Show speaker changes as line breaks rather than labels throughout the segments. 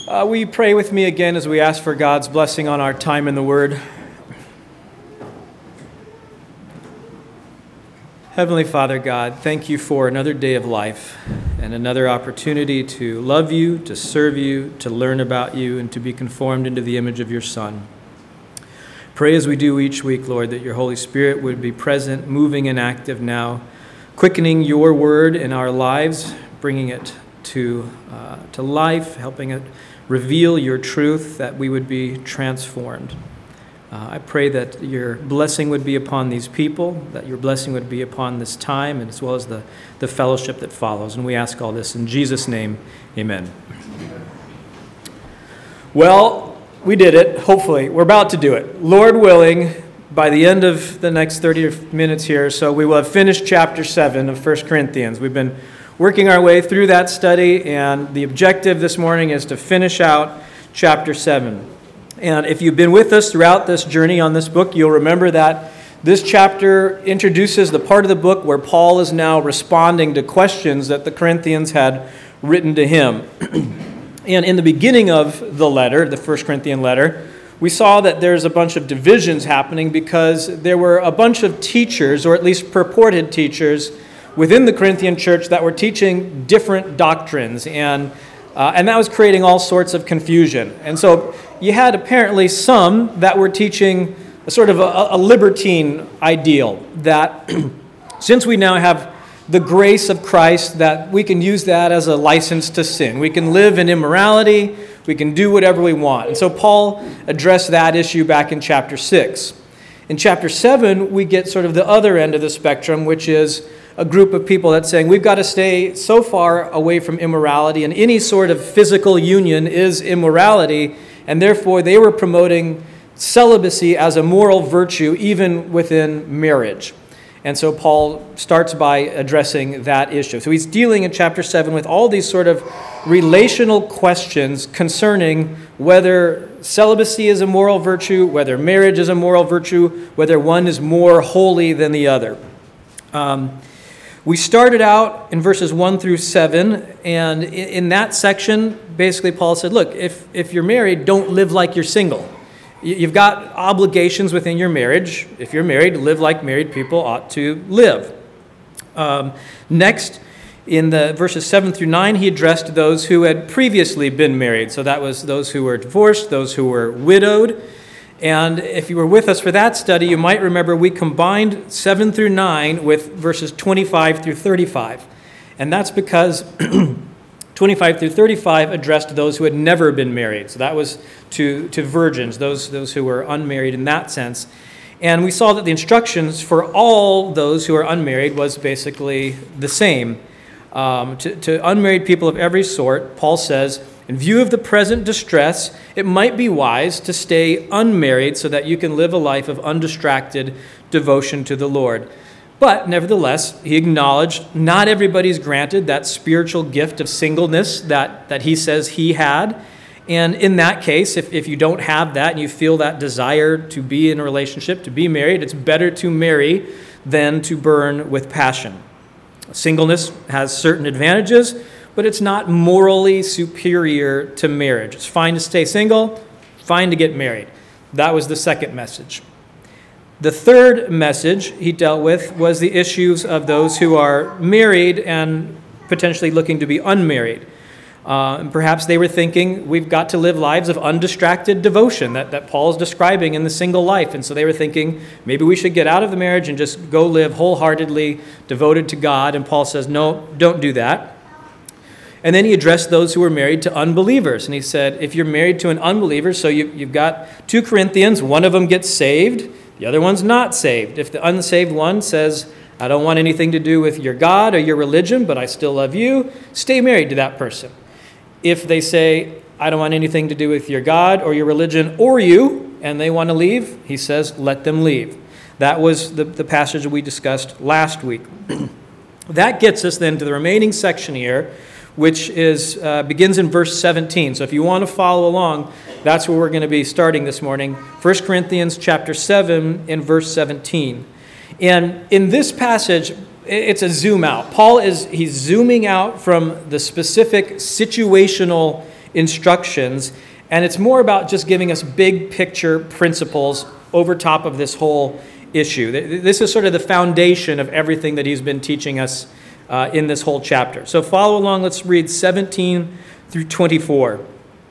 Will you pray with me again as we ask for God's blessing on our time in the Word? Heavenly Father God, thank you for another day of life and another opportunity to love you, to serve you, to learn about you, and to be conformed into the image of your Son. Pray as we do each week, Lord, that your Holy Spirit would be present, moving and active now, quickening your word in our lives, bringing it to life, helping it reveal your truth, that we would be transformed. I pray that your blessing would be upon these people, that your blessing would be upon this time, as well as the fellowship that follows. And we ask all this in Jesus' name, amen. Well, we did it, hopefully. We're about to do it. Lord willing, by the end of the next 30 minutes here, so we will have finished chapter 7 of 1 Corinthians. We've been working our way through that study, and the objective this morning is to finish out chapter 7. And if you've been with us throughout this journey on this book, you'll remember that this chapter introduces the part of the book where Paul is now responding to questions that the Corinthians had written to him. And in the beginning of the letter, the 1 Corinthian letter, we saw that there's a bunch of divisions happening because there were a bunch of teachers, or at least purported teachers, within the Corinthian church that were teaching different doctrines, and that was creating all sorts of confusion. And so you had apparently some that were teaching a sort of a libertine ideal, that since we now have the grace of Christ, that we can use that as a license to sin. We can live in immorality, we can do whatever we want. And so Paul addressed that issue back in chapter 6. In chapter 7, we get sort of the other end of the spectrum, which is a group of people that's saying we've got to stay so far away from immorality, and any sort of physical union is immorality, and therefore they were promoting celibacy as a moral virtue even within marriage. And so Paul starts by addressing that issue. So he's dealing in chapter 7 with all these sort of relational questions concerning whether celibacy is a moral virtue, whether marriage is a moral virtue, whether one is more holy than the other. We started out in verses 1 through 7, and in that section, basically Paul said, look, if you're married, don't live like you're single. You've got obligations within your marriage. If you're married, live like married people ought to live. Next, in the verses 7 through 9, he addressed those who had previously been married. So that was those who were divorced, those who were widowed. And if you were with us for that study, you might remember we combined 7 through 9 with verses 25 through 35. And that's because 25 through 35 addressed those who had never been married. So that was to virgins, those who were unmarried in that sense. And we saw that the instructions for all those who are unmarried was basically the same. To unmarried people of every sort, Paul says, in view of the present distress, it might be wise to stay unmarried so that you can live a life of undistracted devotion to the Lord. But nevertheless, he acknowledged not everybody's granted that spiritual gift of singleness that he says he had. And in that case, if you don't have that and you feel that desire to be in a relationship, to be married, it's better to marry than to burn with passion. Singleness has certain advantages, but it's not morally superior to marriage. It's fine to stay single, fine to get married. That was the second message. The third message he dealt with was the issues of those who are married and potentially looking to be unmarried. And perhaps they were thinking, we've got to live lives of undistracted devotion that Paul's describing in the single life. And so they were thinking, maybe we should get out of the marriage and just go live wholeheartedly devoted to God. And Paul says, no, don't do that. And then he addressed those who were married to unbelievers. And he said, if you're married to an unbeliever, so you've got 2 Corinthians, one of them gets saved, the other one's not saved. If the unsaved one says, I don't want anything to do with your God or your religion, but I still love you, stay married to that person. If they say, I don't want anything to do with your God or your religion or you, and they want to leave, he says, let them leave. That was the passage we discussed last week. That gets us then to the remaining section here, which begins in verse 17. So if you want to follow along, that's where we're going to be starting this morning. 1 Corinthians chapter 7 in verse 17. And in this passage, it's a zoom out. He's zooming out from the specific situational instructions, and it's more about just giving us big picture principles over top of this whole issue. This is sort of the foundation of everything that he's been teaching us in this whole chapter. So follow along. Let's read 17 through 24.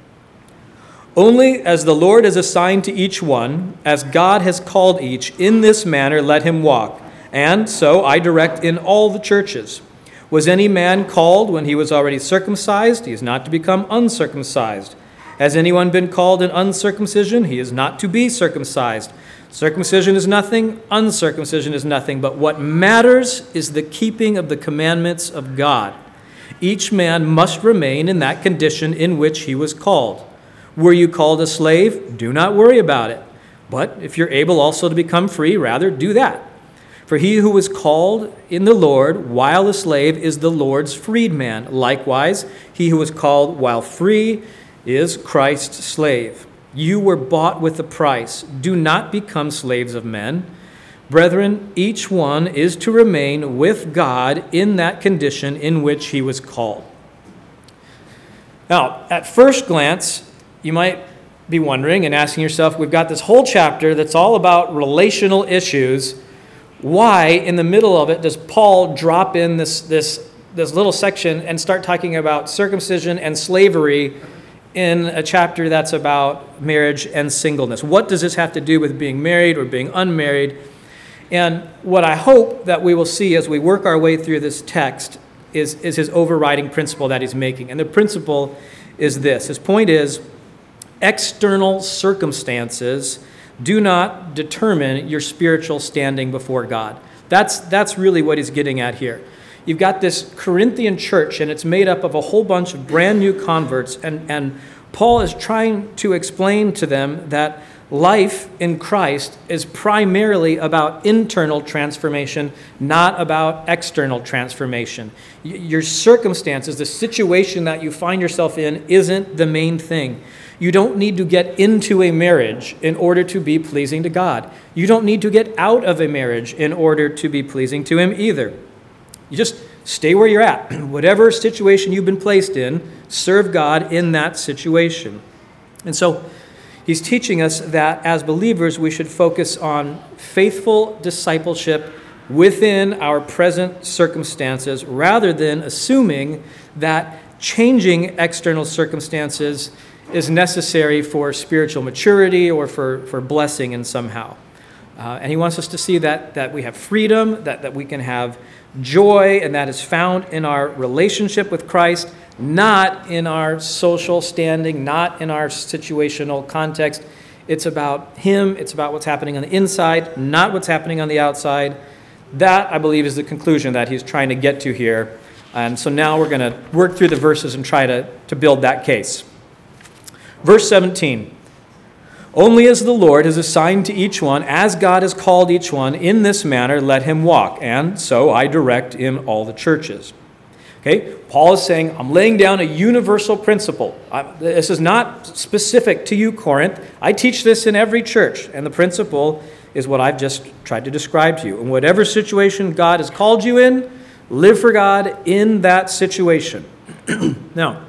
Only as the Lord has assigned to each one, as God has called each, in this manner let him walk. And so I direct in all the churches. Was any man called when he was already circumcised? He is not to become uncircumcised. Has anyone been called in uncircumcision? He is not to be circumcised. Circumcision is nothing, uncircumcision is nothing, but what matters is the keeping of the commandments of God. Each man must remain in that condition in which he was called. Were you called a slave? Do not worry about it. But if you're able also to become free, rather do that. For he who was called in the Lord while a slave is the Lord's freedman. Likewise, he who was called while free is Christ's slave. You were bought with a price. Do not become slaves of men. Brethren, each one is to remain with God in that condition in which he was called. Now, at first glance, you might be wondering and asking yourself, we've got this whole chapter that's all about relational issues. Why, in the middle of it, does Paul drop in this little section and start talking about circumcision and slavery in a chapter that's about marriage and singleness? What does this have to do with being married or being unmarried? And what I hope that we will see as we work our way through this text is his overriding principle that he's making. And the principle is this. His point is, external circumstances do not determine your spiritual standing before God. That's really what he's getting at here. You've got this Corinthian church, and it's made up of a whole bunch of brand new converts, and Paul is trying to explain to them that life in Christ is primarily about internal transformation, not about external transformation. Your circumstances, the situation that you find yourself in, isn't the main thing. You don't need to get into a marriage in order to be pleasing to God. You don't need to get out of a marriage in order to be pleasing to him either. You just stay where you're at. Whatever situation you've been placed in, serve God in that situation. And so he's teaching us that as believers, we should focus on faithful discipleship within our present circumstances rather than assuming that changing external circumstances is necessary for spiritual maturity or for blessing in somehow. And he wants us to see that we have freedom, that we can have joy, and that is found in our relationship with Christ, not in our social standing, not in our situational context. It's about him. It's about what's happening on the inside, not what's happening on the outside. That, I believe, is the conclusion that he's trying to get to here. And so now we're going to work through the verses and try to build that case. Verse 17, only as the Lord has assigned to each one, as God has called each one, in this manner let him walk, and so I direct in all the churches. Okay, Paul is saying, I'm laying down a universal principle. This is not specific to you, Corinth. I teach this in every church, and the principle is what I've just tried to describe to you. In whatever situation God has called you in, live for God in that situation. Now,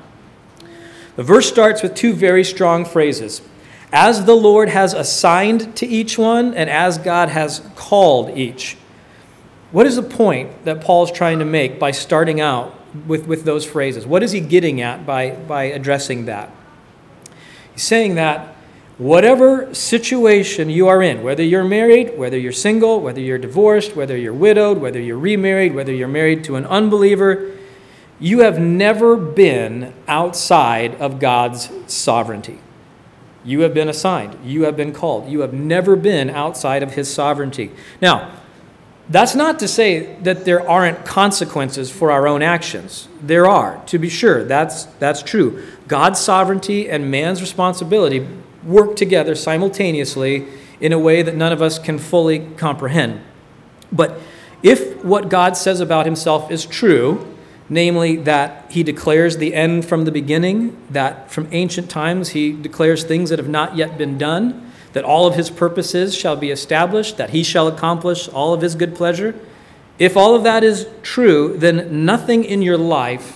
the verse starts with two very strong phrases. As the Lord has assigned to each one, and as God has called each. What is the point that Paul is trying to make by starting out with those phrases? What is he getting at by addressing that? He's saying that whatever situation you are in, whether you're married, whether you're single, whether you're divorced, whether you're widowed, whether you're remarried, whether you're married to an unbeliever, you have never been outside of God's sovereignty. You have been assigned. You have been called. You have never been outside of his sovereignty. Now, that's not to say that there aren't consequences for our own actions. There are, to be sure. That's true. God's sovereignty and man's responsibility work together simultaneously in a way that none of us can fully comprehend. But if what God says about himself is true, namely that he declares the end from the beginning, that from ancient times he declares things that have not yet been done, that all of his purposes shall be established, that he shall accomplish all of his good pleasure. If all of that is true, then nothing in your life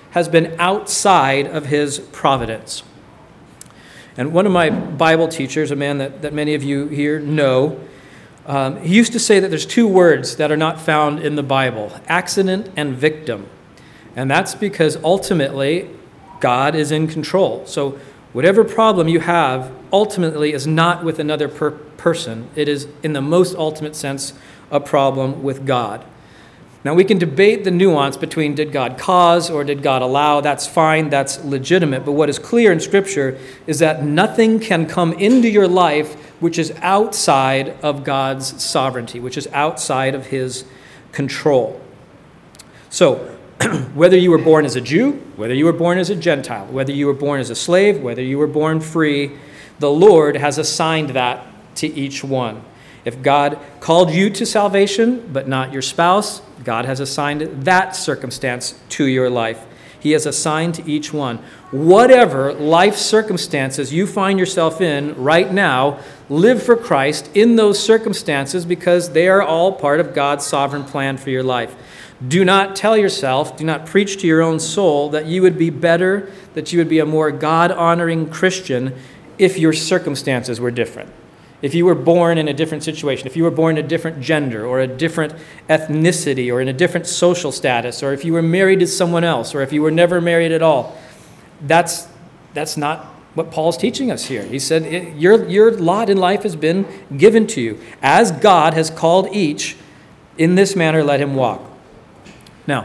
has been outside of his providence. And one of my Bible teachers, a man that many of you here know, he used to say that there's two words that are not found in the Bible, accident and victim. And that's because ultimately God is in control. So whatever problem you have ultimately is not with another person. It is, in the most ultimate sense, a problem with God. Now, we can debate the nuance between did God cause or did God allow. That's fine. That's legitimate. But what is clear in Scripture is that nothing can come into your life which is outside of God's sovereignty, which is outside of his control. So, whether you were born as a Jew, whether you were born as a Gentile, whether you were born as a slave, whether you were born free, the Lord has assigned that to each one. If God called you to salvation, but not your spouse, God has assigned that circumstance to your life. He has assigned to each one. Whatever life circumstances you find yourself in right now, live for Christ in those circumstances because they are all part of God's sovereign plan for your life. Do not tell yourself, do not preach to your own soul that you would be better, that you would be a more God-honoring Christian if your circumstances were different. If you were born in a different situation, if you were born in a different gender or a different ethnicity or in a different social status, or if you were married to someone else, or if you were never married at all, that's not what Paul's teaching us here. He said, your lot in life has been given to you. As God has called each, in this manner let him walk. Now,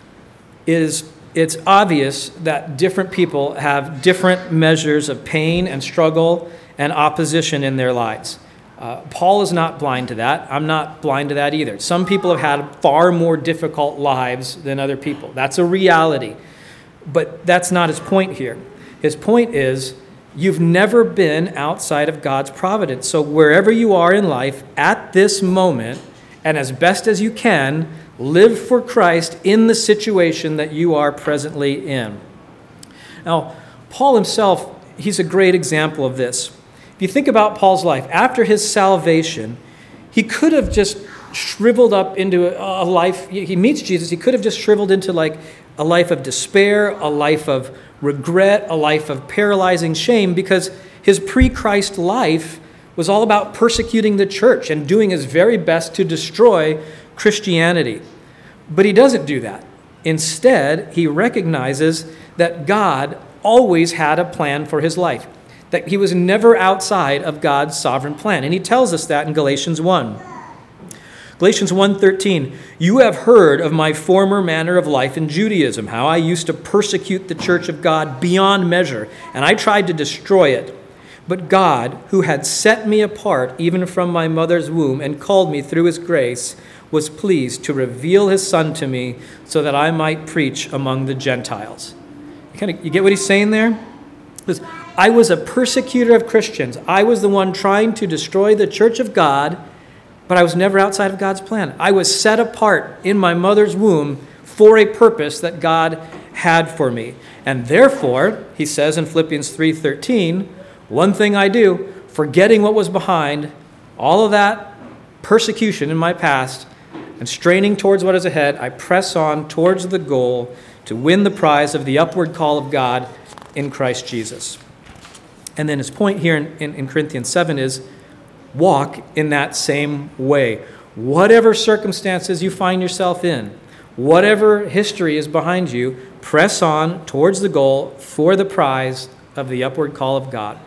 it's obvious that different people have different measures of pain and struggle and opposition in their lives. Paul is not blind to that. I'm not blind to that either. Some people have had far more difficult lives than other people. That's a reality. But that's not his point here. His point is, you've never been outside of God's providence. So wherever you are in life at this moment, and as best as you can, live for Christ in the situation that you are presently in. Now, Paul himself, he's a great example of this. If you think about Paul's life, after his salvation, he could have just shriveled up into a life. He meets Jesus. He could have just shriveled into like a life of despair, a life of regret, a life of paralyzing shame, because his pre-Christ life was all about persecuting the church and doing his very best to destroy Christianity. But he doesn't do that. Instead, he recognizes that God always had a plan for his life, that he was never outside of God's sovereign plan. And he tells us that in Galatians 1. Galatians 1:13, you have heard of my former manner of life in Judaism, how I used to persecute the church of God beyond measure, and I tried to destroy it. But God, who had set me apart even from my mother's womb and called me through his grace, was pleased to reveal his Son to me so that I might preach among the Gentiles. You get what he's saying there? Because I was a persecutor of Christians. I was the one trying to destroy the church of God, but I was never outside of God's plan. I was set apart in my mother's womb for a purpose that God had for me. And therefore, he says in Philippians 3:13, one thing I do, forgetting what was behind, all of that persecution in my past, and straining towards what is ahead, I press on towards the goal to win the prize of the upward call of God in Christ Jesus. And then his point here in Corinthians 7 is, walk in that same way. Whatever circumstances you find yourself in, whatever history is behind you, press on towards the goal for the prize of the upward call of God.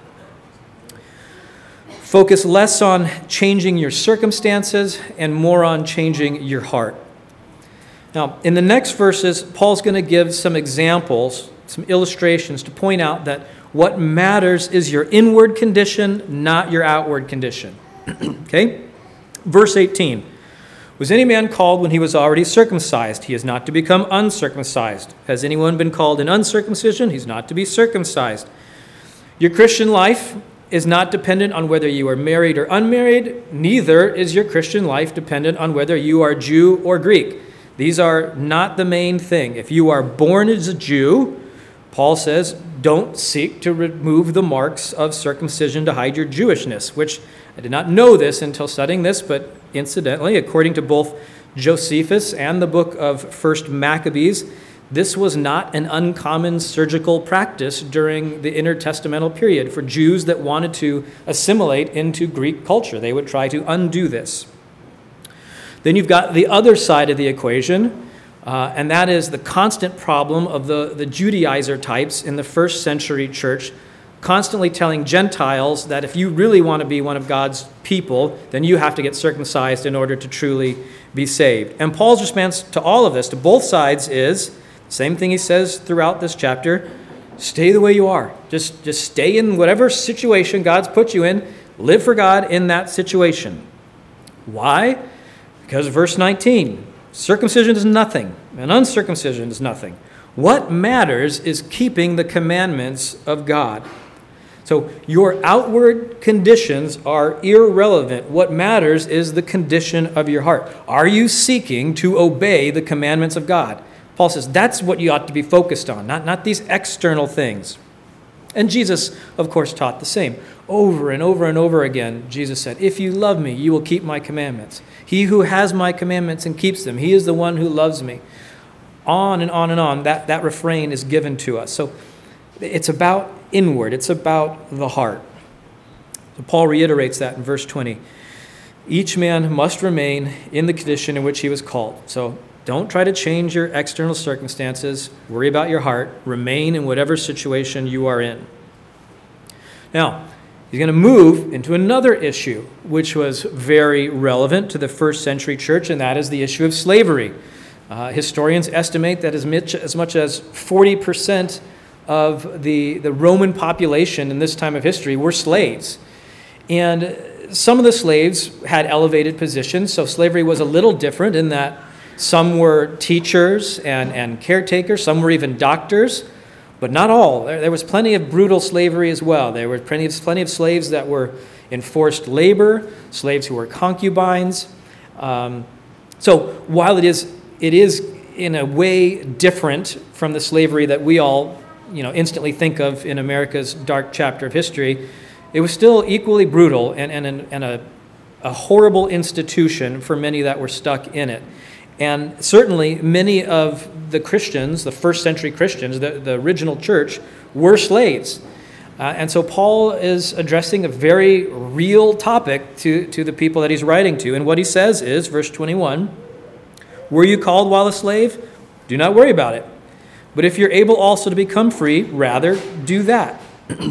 Focus less on changing your circumstances and more on changing your heart. Now, in the next verses, Paul's going to give some examples, some illustrations to point out that what matters is your inward condition, not your outward condition. Okay? Verse 18. Was any man called when he was already circumcised? He is not to become uncircumcised. Has anyone been called in uncircumcision? He's not to be circumcised. Your Christian life is not dependent on whether you are married or unmarried. Neither is your Christian life dependent on whether you are Jew or Greek. These are not the main thing. If you are born as a Jew, Paul says, don't seek to remove the marks of circumcision to hide your Jewishness, which I did not know this until studying this, but incidentally, according to both Josephus and the book of 1 Maccabees, This was not an uncommon surgical practice during the intertestamental period for Jews that wanted to assimilate into Greek culture. They would try to undo this. Then you've got the other side of the equation, and that is the constant problem of the Judaizer types in the first century church, constantly telling Gentiles that if you really want to be one of God's people, then you have to get circumcised in order to truly be saved. And Paul's response to all of this, to both sides, is same thing he says throughout this chapter: stay the way you are. Just stay in whatever situation God's put you in. Live for God in that situation. Why? Because verse 19, circumcision is nothing, and uncircumcision is nothing. What matters is keeping the commandments of God. So your outward conditions are irrelevant. What matters is the condition of your heart. Are you seeking to obey the commandments of God? Paul says that's what you ought to be focused on, not these external things. And Jesus, of course, taught the same. Over and over and over again, Jesus said, if you love me, you will keep my commandments. He who has my commandments and keeps them, he is the one who loves me. On and on and on, that refrain is given to us. So it's about inward, it's about the heart. So Paul reiterates that in verse 20. Each man must remain in the condition in which he was called. So don't try to change your external circumstances. Worry about your heart. Remain in whatever situation you are in. Now, he's going to move into another issue, which was very relevant to the first century church, and that is the issue of slavery. Historians estimate that as much as 40% of the Roman population in this time of history were slaves. And some of the slaves had elevated positions, so slavery was a little different in that some were teachers and caretakers, some were even doctors, but not all. There was plenty of brutal slavery as well. There were plenty of slaves that were in forced labor, slaves who were concubines. So while it is in a way different from the slavery that we all instantly think of in America's dark chapter of history, it was still equally brutal and a horrible institution for many that were stuck in it. And certainly many of the Christians, the first century Christians, the original church, were slaves. And so Paul is addressing a very real topic to the people that he's writing to. And what he says is, verse 21, were you called while a slave? Do not worry about it. But if you're able also to become free, rather do that.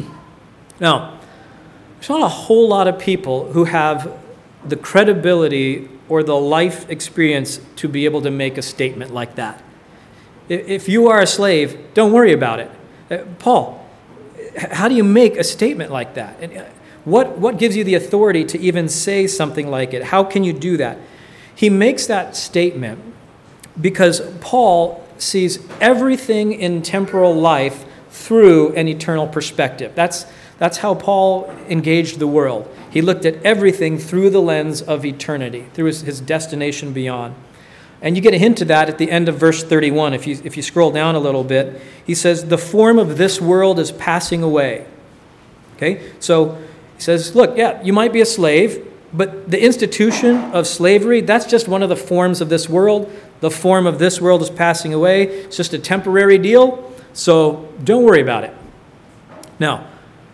Now, there's not a whole lot of people who have the credibility or the life experience to be able to make a statement like that. If you are a slave, don't worry about it. Paul, how do you make a statement like that? And what gives you the authority to even say something like it? How can you do that? He makes that statement because Paul sees everything in temporal life through an eternal perspective. That's how Paul engaged the world. He looked at everything through the lens of eternity, through his destination beyond. And you get a hint of that at the end of verse 31. If you scroll down a little bit, he says, the form of this world is passing away. Okay? So he says, look, yeah, you might be a slave, but the institution of slavery, that's just one of the forms of this world. The form of this world is passing away. It's just a temporary deal, so don't worry about it. Now,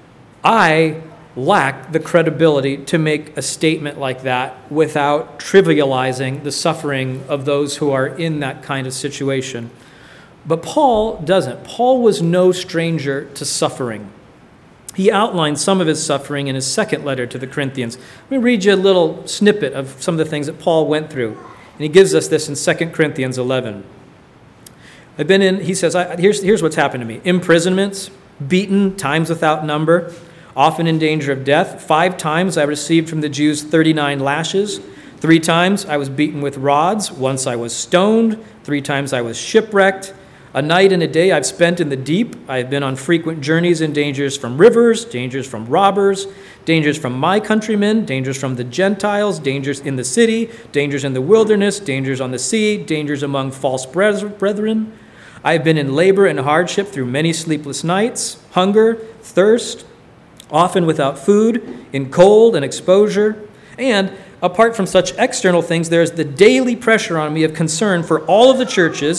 I lack the credibility to make a statement like that without trivializing the suffering of those who are in that kind of situation. But Paul doesn't. Paul was no stranger to suffering. He outlined some of his suffering in his second letter to the Corinthians. Let me read you a little snippet of some of the things that Paul went through. And he gives us this in 2 Corinthians 11. He says, here's what's happened to me. Imprisonments, beaten, times without number, often in danger of death. 5 times I received from the Jews 39 lashes. 3 times I was beaten with rods. Once I was stoned. 3 times I was shipwrecked. A night and a day I've spent in the deep. I have been on frequent journeys in dangers from rivers, dangers from robbers, dangers from my countrymen, dangers from the Gentiles, dangers in the city, dangers in the wilderness, dangers on the sea, dangers among false brethren. I have been in labor and hardship through many sleepless nights, hunger, thirst, often without food, in cold and exposure. And apart from such external things, there is the daily pressure on me of concern for all of the churches,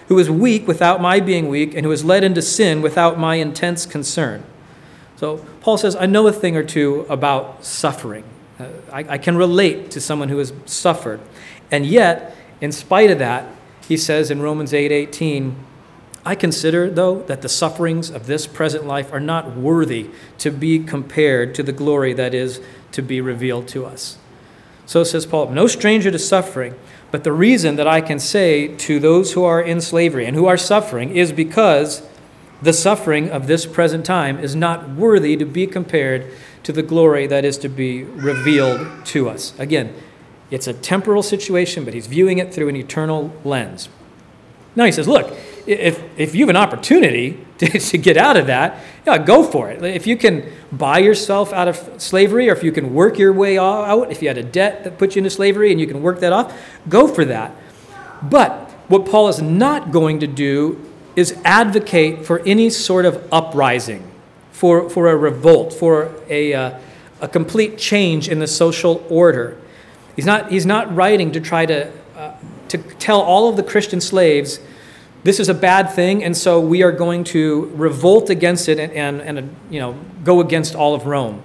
who was weak without my being weak, and who was led into sin without my intense concern. So Paul says, I know a thing or two about suffering. I can relate to someone who has suffered. And yet, in spite of that, he says in Romans 8:18, I consider, though, that the sufferings of this present life are not worthy to be compared to the glory that is to be revealed to us. So says Paul, no stranger to suffering, but the reason that I can say to those who are in slavery and who are suffering is because the suffering of this present time is not worthy to be compared to the glory that is to be revealed to us. Again, it's a temporal situation, but he's viewing it through an eternal lens. Now he says, look, if you have an opportunity to get out of that, yeah, go for it. If you can buy yourself out of slavery, or if you can work your way out, if you had a debt that put you into slavery and you can work that off, go for that. But what Paul is not going to do is advocate for any sort of uprising, for a revolt, for a complete change in the social order. He's not writing to try to tell all of the Christian slaves, this is a bad thing, and so we are going to revolt against it and go against all of Rome.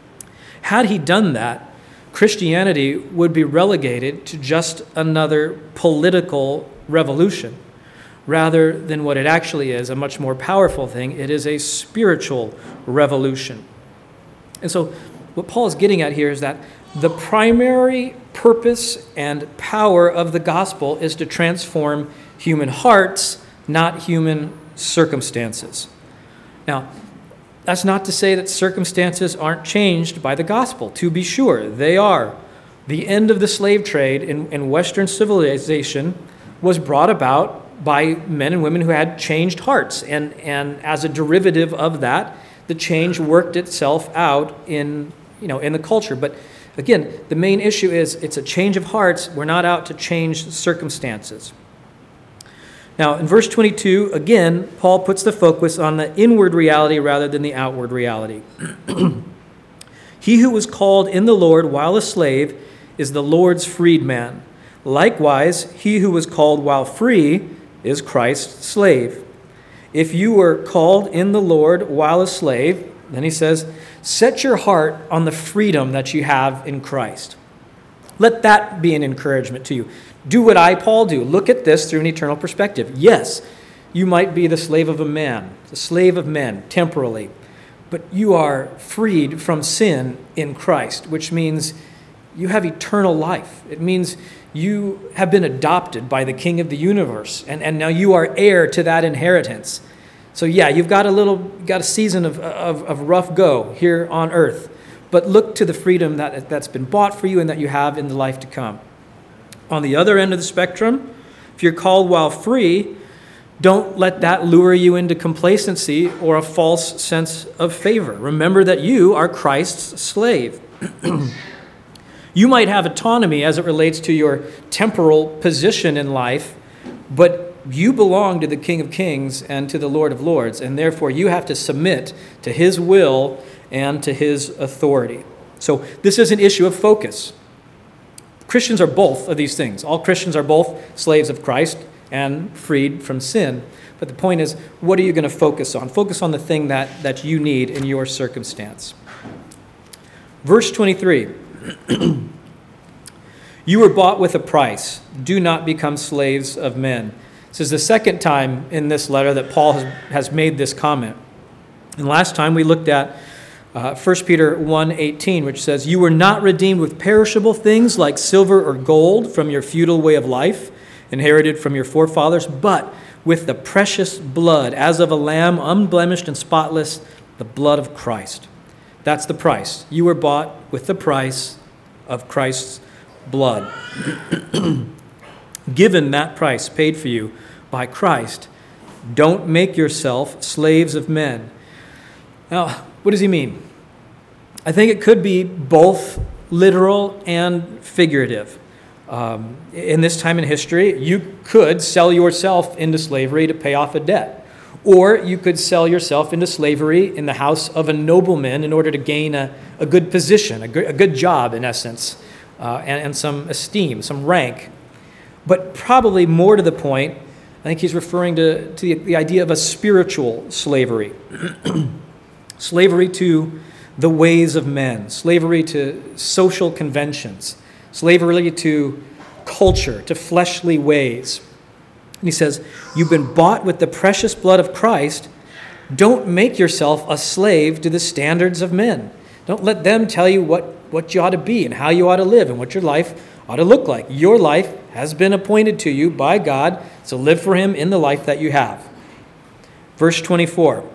Had he done that, Christianity would be relegated to just another political revolution, rather than what it actually is, a much more powerful thing. It is a spiritual revolution. And so what Paul is getting at here is that the primary purpose and power of the gospel is to transform human hearts, not human circumstances. Now, that's not to say that circumstances aren't changed by the gospel. To be sure, they are. The end of the slave trade in Western civilization was brought about by men and women who had changed hearts. And as a derivative of that, the change worked itself out in the culture. But again, the main issue is it's a change of hearts. We're not out to change circumstances. Now, in verse 22, again, Paul puts the focus on the inward reality rather than the outward reality. He who was called in the Lord while a slave is the Lord's freedman. Likewise, he who was called while free is Christ's slave. If you were called in the Lord while a slave, then he says, set your heart on the freedom that you have in Christ. Let that be an encouragement to you. Do what I, Paul, do. Look at this through an eternal perspective. Yes, you might be the slave of a man, the slave of men, temporally, but you are freed from sin in Christ, which means you have eternal life. It means you have been adopted by the King of the universe, and now you are heir to that inheritance. So yeah, you've got a season of rough go here on earth, but look to the freedom that's been bought for you and that you have in the life to come. On the other end of the spectrum, if you're called while free, don't let that lure you into complacency or a false sense of favor. Remember that you are Christ's slave. You might have autonomy as it relates to your temporal position in life, but you belong to the King of Kings and to the Lord of Lords, and therefore you have to submit to his will and to his authority. So this is an issue of focus. Christians are both of these things. All Christians are both slaves of Christ and freed from sin. But the point is, what are you going to focus on? Focus on the thing that you need in your circumstance. Verse 23. You were bought with a price. Do not become slaves of men. This is the second time in this letter that Paul has made this comment. And last time we looked at 1 Peter 1:18, which says, you were not redeemed with perishable things like silver or gold from your feudal way of life, inherited from your forefathers, but with the precious blood, as of a lamb, unblemished and spotless, the blood of Christ. That's the price. You were bought with the price of Christ's blood. Given that price paid for you by Christ, don't make yourself slaves of men. Now, what does he mean? I think it could be both literal and figurative. In this time in history, you could sell yourself into slavery to pay off a debt. Or you could sell yourself into slavery in the house of a nobleman in order to gain a good position, a good job in essence, and some esteem, some rank. But probably more to the point, I think he's referring to the idea of a spiritual slavery. Slavery to the ways of men, slavery to social conventions, slavery to culture, to fleshly ways. And he says, you've been bought with the precious blood of Christ. Don't make yourself a slave to the standards of men. Don't let them tell you what you ought to be and how you ought to live and what your life ought to look like. Your life has been appointed to you by God, so live for him in the life that you have. Verse 24.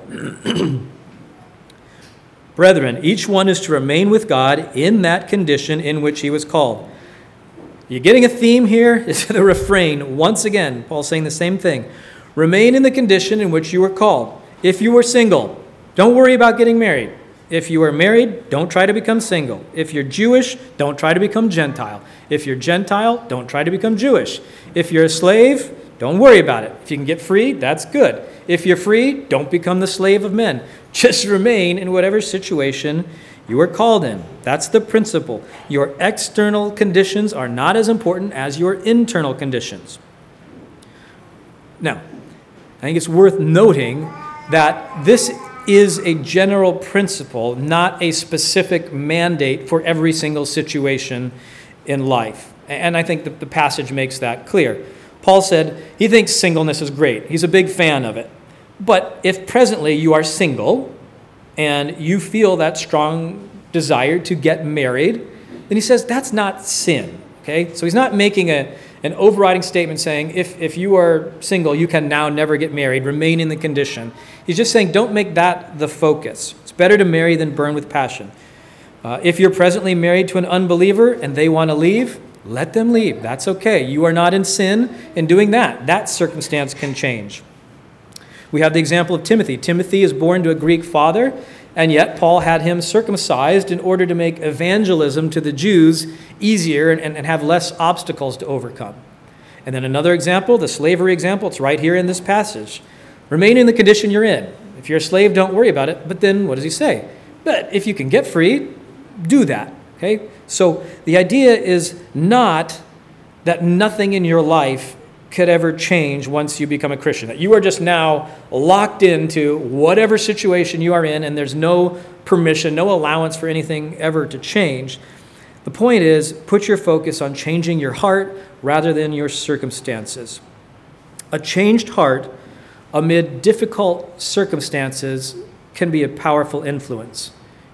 Brethren, each one is to remain with God in that condition in which he was called. You're getting a theme here? It's the refrain. Once again, Paul's saying the same thing. Remain in the condition in which you were called. If you were single, don't worry about getting married. If you are married, don't try to become single. If you're Jewish, don't try to become Gentile. If you're Gentile, don't try to become Jewish. If you're a slave, don't worry about it. If you can get free, that's good. If you're free, don't become the slave of men. Just remain in whatever situation you are called in. That's the principle. Your external conditions are not as important as your internal conditions. Now, I think it's worth noting that this is a general principle, not a specific mandate for every single situation in life. And I think that the passage makes that clear. Paul said he thinks singleness is great. He's a big fan of it. But if presently you are single and you feel that strong desire to get married, then he says that's not sin. Okay? So he's not making an overriding statement saying if you are single, you can now never get married, remain in the condition. He's just saying don't make that the focus. It's better to marry than burn with passion. If you're presently married to an unbeliever and they want to leave, let them leave. That's okay. You are not in sin in doing that. That circumstance can change. We have the example of Timothy. Timothy is born to a Greek father, and yet Paul had him circumcised in order to make evangelism to the Jews easier and have less obstacles to overcome. And then another example, the slavery example, it's right here in this passage. Remain in the condition you're in. If you're a slave, don't worry about it. But then what does he say? But if you can get free, do that. Okay? So the idea is not that nothing in your life could ever change once you become a Christian. That you are just now locked into whatever situation you are in and there's no permission, no allowance for anything ever to change. The point is, put your focus on changing your heart rather than your circumstances. A changed heart amid difficult circumstances can be a powerful influence.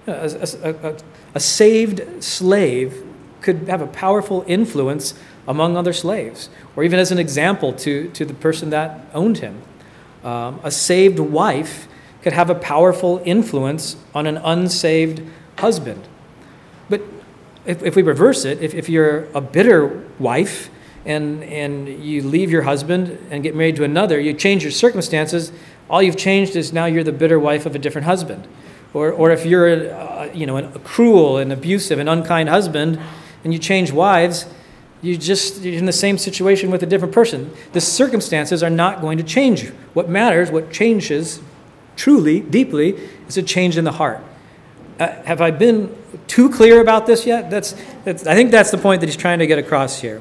A saved slave could have a powerful influence among other slaves, or even as an example to the person that owned him. A saved wife could have a powerful influence on an unsaved husband. But if we reverse it, if you're a bitter wife and you leave your husband and get married to another, you change your circumstances, all you've changed is now you're the bitter wife of a different husband. Or if you're a cruel and abusive and unkind husband and you change wives, you're in the same situation with a different person. The circumstances are not going to change you. What matters, what changes truly, deeply, is a change in the heart. Have I been too clear about this yet? I think that's the point that he's trying to get across here.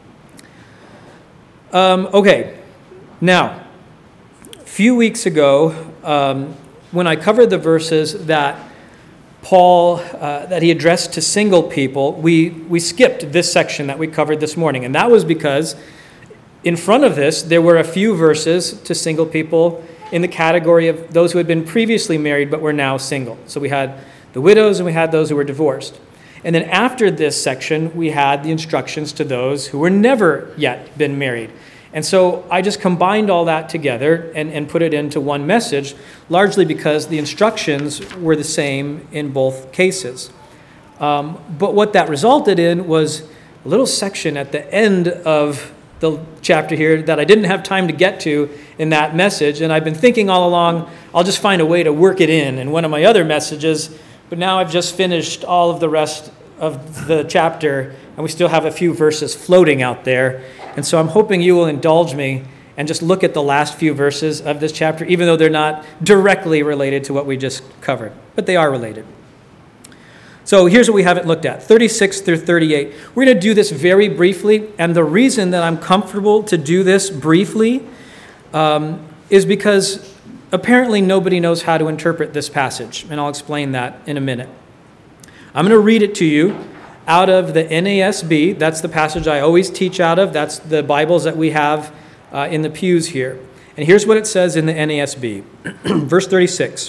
Okay, now, a few weeks ago, when I covered the verses that Paul, that he addressed to single people, we skipped this section that we covered this morning. And that was because in front of this, there were a few verses to single people in the category of those who had been previously married but were now single. So we had the widows and we had those who were divorced. And then after this section, we had the instructions to those who were never yet been married. And so I just combined all that together and put it into one message, largely because the instructions were the same in both cases. But what that resulted in was a little section at the end of the chapter here that I didn't have time to get to in that message. And I've been thinking all along, I'll just find a way to work it in one of my other messages. But now I've just finished all of the rest of the chapter, and we still have a few verses floating out there. And so I'm hoping you will indulge me and just look at the last few verses of this chapter, even though they're not directly related to what we just covered, but they are related. So here's what we haven't looked at, 36 through 38. We're going to do this very briefly, and the reason that I'm comfortable to do this briefly is because apparently nobody knows how to interpret this passage, and I'll explain that in a minute. I'm going to read it to you out of the NASB. That's the passage I always teach out of. That's the Bibles that we have in the pews here. And here's what it says in the NASB. Verse 36.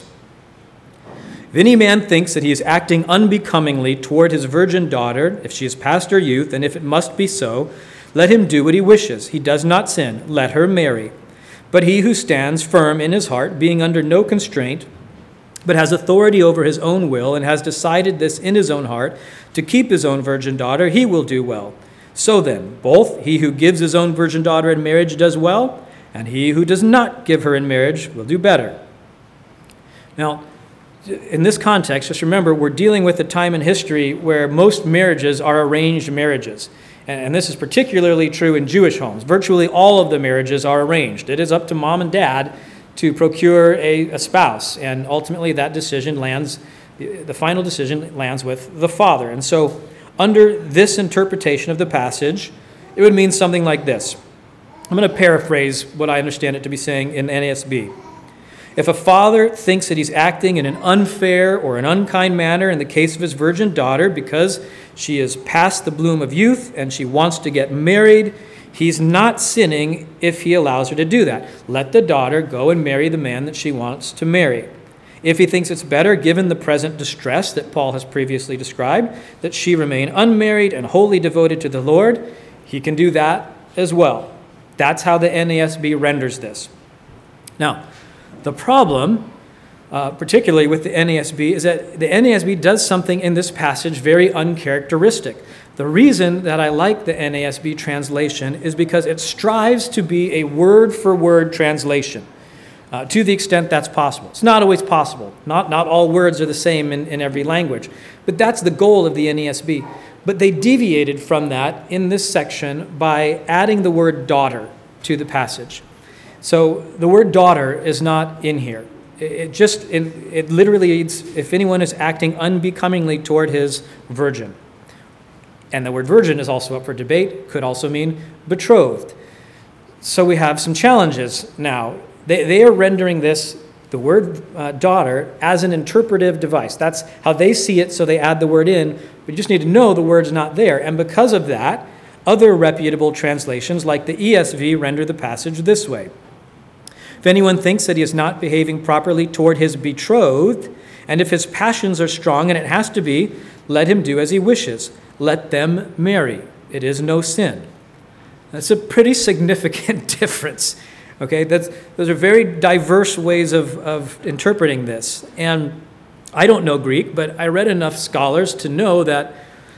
If any man thinks that he is acting unbecomingly toward his virgin daughter, if she is past her youth, and if it must be so, let him do what he wishes. He does not sin. Let her marry. But he who stands firm in his heart, being under no constraint, but has authority over his own will, and has decided this in his own heart, to keep his own virgin daughter, he will do well. So then, both he who gives his own virgin daughter in marriage does well, and he who does not give her in marriage will do better. Now, in this context, just remember, we're dealing with a time in history where most marriages are arranged marriages. And this is particularly true in Jewish homes. Virtually all of the marriages are arranged. It is up to mom and dad to procure a spouse, and ultimately that decision lands, the final decision lands with the father. And so under this interpretation of the passage, it would mean something like this. I'm going to paraphrase what I understand it to be saying in NASB. If a father thinks that he's acting in an unfair or an unkind manner in the case of his virgin daughter because she is past the bloom of youth and she wants to get married, he's not sinning if he allows her to do that. Let the daughter go and marry the man that she wants to marry. If he thinks it's better, given the present distress that Paul has previously described, that she remain unmarried and wholly devoted to the Lord, he can do that as well. That's how the NASB renders this. Now, the problem, particularly with the NASB, is that the NASB does something in this passage very uncharacteristic. The reason that I like the NASB translation is because it strives to be a word-for-word translation, to the extent that's possible. It's not always possible. Not all words are the same in every language. But that's the goal of the NASB. But they deviated from that in this section by adding the word daughter to the passage. So the word daughter is not in here. It literally reads, if anyone is acting unbecomingly toward his virgin. And the word virgin is also up for debate, could also mean betrothed. So we have some challenges now. They are rendering this, the word daughter, as an interpretive device. That's how they see it, so they add the word in. But you just need to know the word's not there. And because of that, other reputable translations, like the ESV, render the passage this way. If anyone thinks that he is not behaving properly toward his betrothed, and if his passions are strong, and it has to be, let him do as he wishes. Let them marry. It is no sin. That's a pretty significant difference. Okay, those are very diverse ways of interpreting this. And I don't know Greek, but I read enough scholars to know that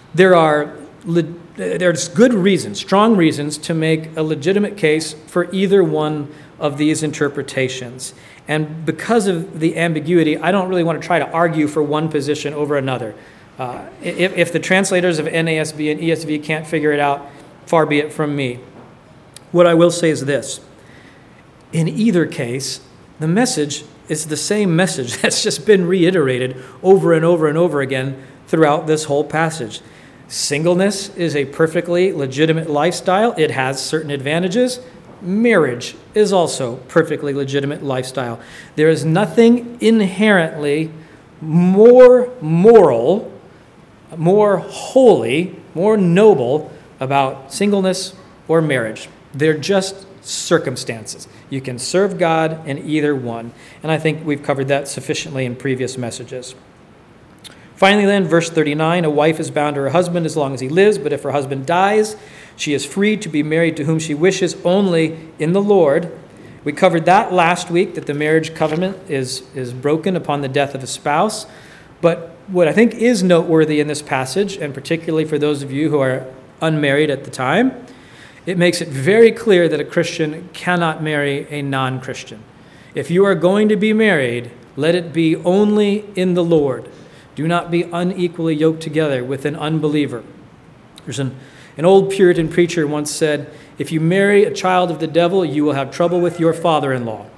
there's good reasons, strong reasons, to make a legitimate case for either one of these interpretations. And because of the ambiguity, I don't really want to try to argue for one position over another. If the translators of NASB and ESV can't figure it out, far be it from me. What I will say is this. In either case, the message is the same message that's just been reiterated over and over and over again throughout this whole passage. Singleness is a perfectly legitimate lifestyle. It has certain advantages. Marriage is also perfectly legitimate lifestyle. There is nothing inherently more moral, more holy, more noble about singleness or marriage. They're just circumstances. You can serve God in either one. And I think we've covered that sufficiently in previous messages. Finally then, verse 39, a wife is bound to her husband as long as he lives, but if her husband dies, she is free to be married to whom she wishes only in the Lord. We covered that last week, that the marriage covenant is broken upon the death of a spouse. But what I think is noteworthy in this passage, and particularly for those of you who are unmarried at the time, it makes it very clear that a Christian cannot marry a non-Christian. If you are going to be married, let it be only in the Lord. Do not be unequally yoked together with an unbeliever. There's an old Puritan preacher once said, if you marry a child of the devil, you will have trouble with your father-in-law.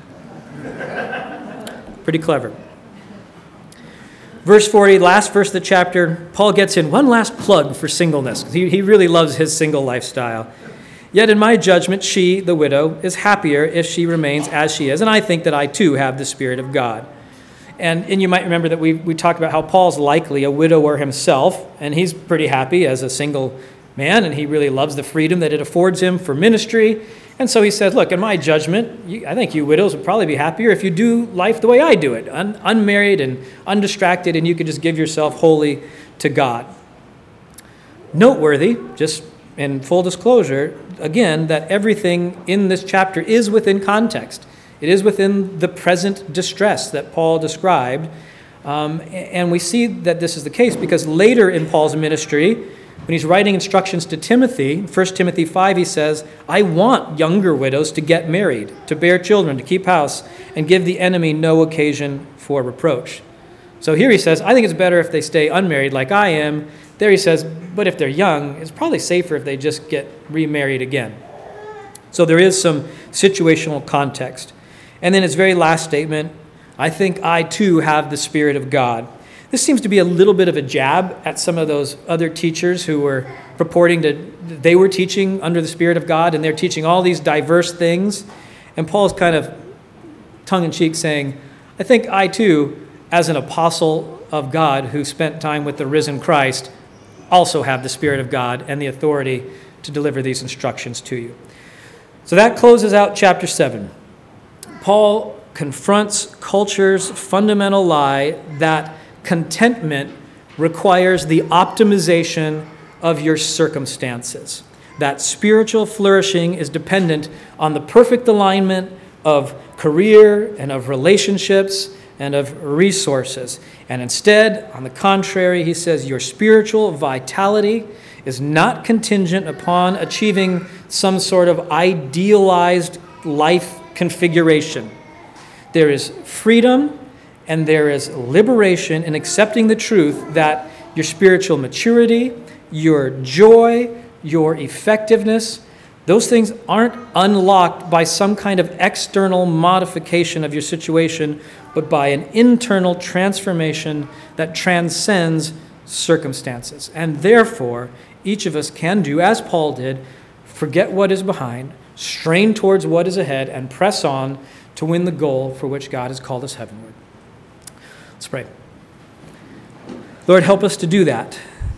Pretty clever. Verse 40, last verse of the chapter, Paul gets in one last plug for singleness. He really loves his single lifestyle. Yet in my judgment, she, the widow, is happier if she remains as she is. And I think that I too have the Spirit of God. And you might remember that we talked about how Paul's likely a widower himself, and he's pretty happy as a single man, and he really loves the freedom that it affords him for ministry. And so he says, look, in my judgment, I think you widows would probably be happier if you do life the way I do it, unmarried and undistracted, and you could just give yourself wholly to God. Noteworthy, just in full disclosure, again, that everything in this chapter is within context. It is within the present distress that Paul described. And we see that this is the case because later in Paul's ministry, when he's writing instructions to Timothy, 1 Timothy 5, he says, I want younger widows to get married, to bear children, to keep house, and give the enemy no occasion for reproach. So here he says, I think it's better if they stay unmarried like I am. There he says, but if they're young, it's probably safer if they just get remarried again. So there is some situational context. And then his very last statement, I think I too have the Spirit of God. This seems to be a little bit of a jab at some of those other teachers who were purporting that they were teaching under the Spirit of God, and they're teaching all these diverse things. And Paul's kind of tongue-in-cheek saying, I think I too, as an apostle of God who spent time with the risen Christ, also have the Spirit of God and the authority to deliver these instructions to you. So that closes out chapter 7. Paul confronts culture's fundamental lie that contentment requires the optimization of your circumstances. That spiritual flourishing is dependent on the perfect alignment of career and of relationships and of resources. And instead, on the contrary, he says your spiritual vitality is not contingent upon achieving some sort of idealized life configuration. There is freedom and there is liberation in accepting the truth that your spiritual maturity, your joy, your effectiveness, those things aren't unlocked by some kind of external modification of your situation, but by an internal transformation that transcends circumstances. And therefore, each of us can do, as Paul did, forget what is behind, strain towards what is ahead, and press on to win the goal for which God has called us heavenward. Let's pray. Lord, help us to do that.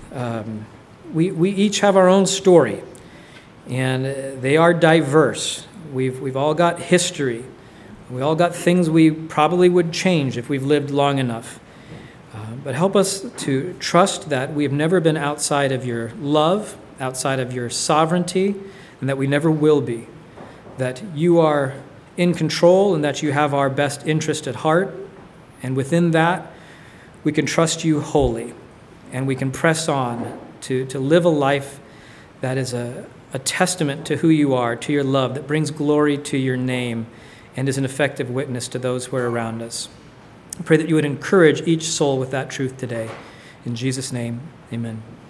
We each have our own story, and they are diverse. We've all got history. We all got things we probably would change if we've lived long enough. But help us to trust that we have never been outside of your love, outside of your sovereignty, and that we never will be. That you are in control and that you have our best interest at heart. And within that, we can trust you wholly. And we can press on to live a life that is a testament to who you are, to your love, that brings glory to your name, and is an effective witness to those who are around us. I pray that you would encourage each soul with that truth today. In Jesus' name, amen.